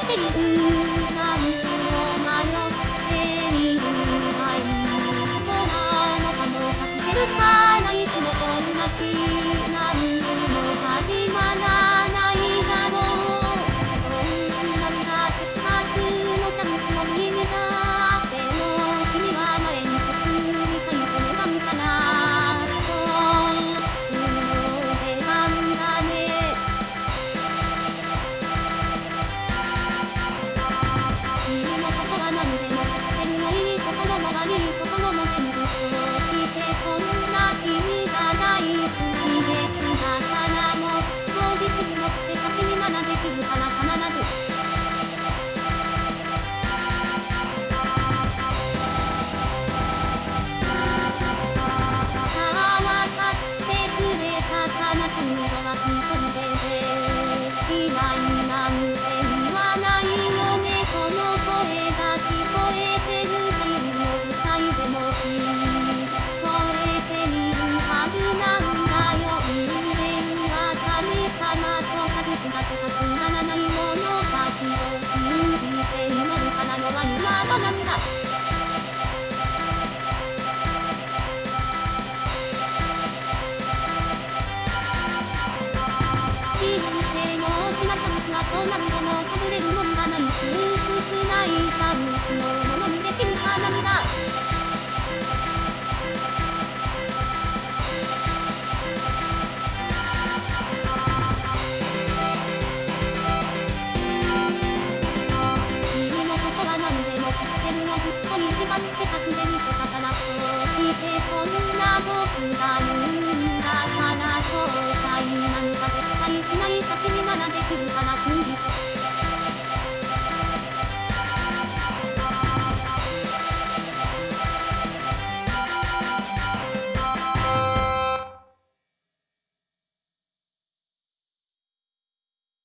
ているなんと迷っているがいい。空の葉もさしてるかないつも同じなんも始まらないだろう。そんなさ哲学のチャンスの意味だ。でも君は前に進みたいと願うから遠くの出番だね。君のことは何でも知ってるよ。いいことも悪いことも全部そうしてそんな君が大好きですだからもっと自信持ってさ君ならできるから必ずさあわかってくれたかな今度は一人でできないなんて言わないよねその声が聞こえてる太陽さいでも聞こえているはずなんだよ人間は神様とか哲学がつまらないものたちを信じて祈るから弱いままなんだ人生の大きなチャンスはこう何度も訪れるもの